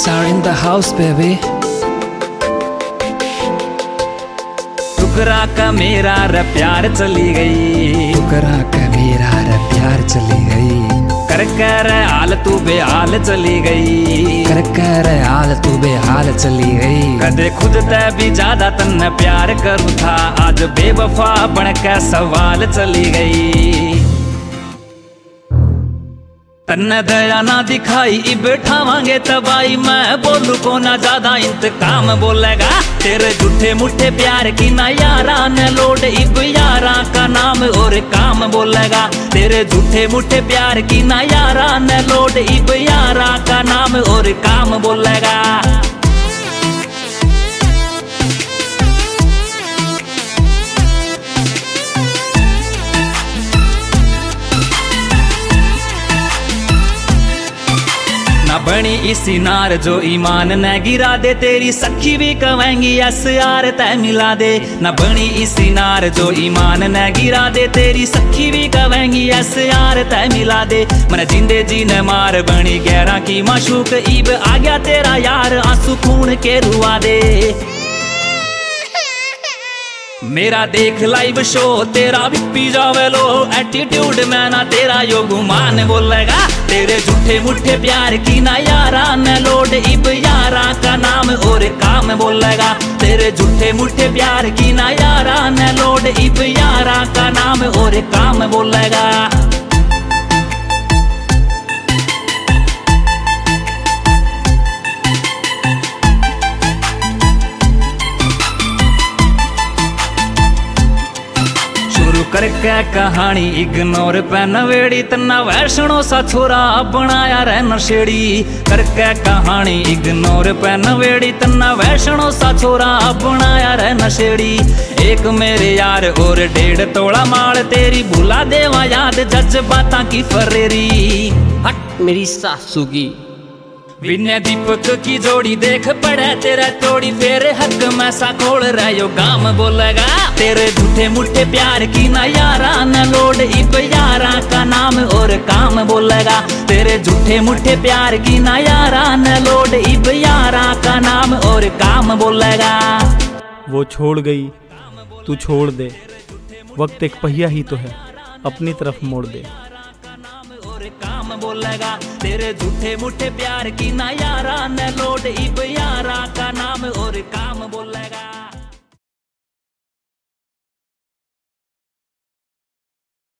Vibes are in the house, baby. टुकरा का मेरा रे प्यार चली गई, टुकरा का मेरा रे प्यार चली गई, कर कर हाल तू बेहाल चली गई, कर कर हाल तू बेहाल चली गई। कदे खुद ते भी ज्यादा तन्ने प्यार करूँ था, आज बेवफा बन के सवाल चली गई। तन्ने दया ना दिखाई इब बैठावांगे तबाई, मैं बोलू को ना ज्यादा इंतकाम बोलेगा। तेरे झूठे मुठे प्यार की ना यारा ने लोड, इब यारा का नाम और काम बोलेगा। तेरे झूठे मुठे प्यार की ना यारा ने लोड, इब यारा का नाम और काम बोलेगा। ना बनी इसी नार जो ईमान न गिरा दे, तेरी सखी भी कहेंगी यस यार तय मिला दे। ना बनी इसी नार जो ईमान न गिरा दे, तेरी सखी भी कहेंगी यस यार तय मिला दे। मन जिंदे जी ने मार बनी गहरा की माशूक, ईब आ गया तेरा यार आंसू खून के रुआ दे। मेरा देख लाइव शो तेरा भी पी जावे लो, एटीट्यूड में ना तेरा यो गुमान बोलेगा। तेरे झूठे मुठे प्यार की ना यारा ने लोड, इब यारा का नाम और काम बोलेगा। तेरे झूठे मुठे प्यार की ना यारा ने लोड, इब यारा का नाम और काम बोलेगा। करके कहानी इग्नोर पे नवेड़ी, तना वैष्णो सा छोरा बनाया रे नशेड़ी। करके कहानी इग्नोर पे नवेड़ी, तना वैष्णो सा छोरा बनाया रे नशेड़ी। एक मेरे यार और 1.5 तोला माल, तेरी भुला देवा याद जज्बाता की फरेरी। हट मेरी सासू की। विनय दीपक की जोड़ी देख पड़े तेरा तोड़ी, फेरे हक में सा खोल रहा यो गाम बोलेगा। तेरे झूठे मुठे प्यार की ना यारा न लोड, इब यारा का नाम और काम बोलेगा। तेरे झूठे मुठे प्यार की ना यारा न लोड, इब यारा का नाम और काम बोलेगा। वो छोड़ गई तू छोड़ दे, वक्त एक पहिया ही तो है, अपनी तरफ मोड़ दे। काम बोलेगा। तेरे झूठे मुठे प्यार की ना यारा ने लोड, इब यारा का नाम और काम बोलेगा।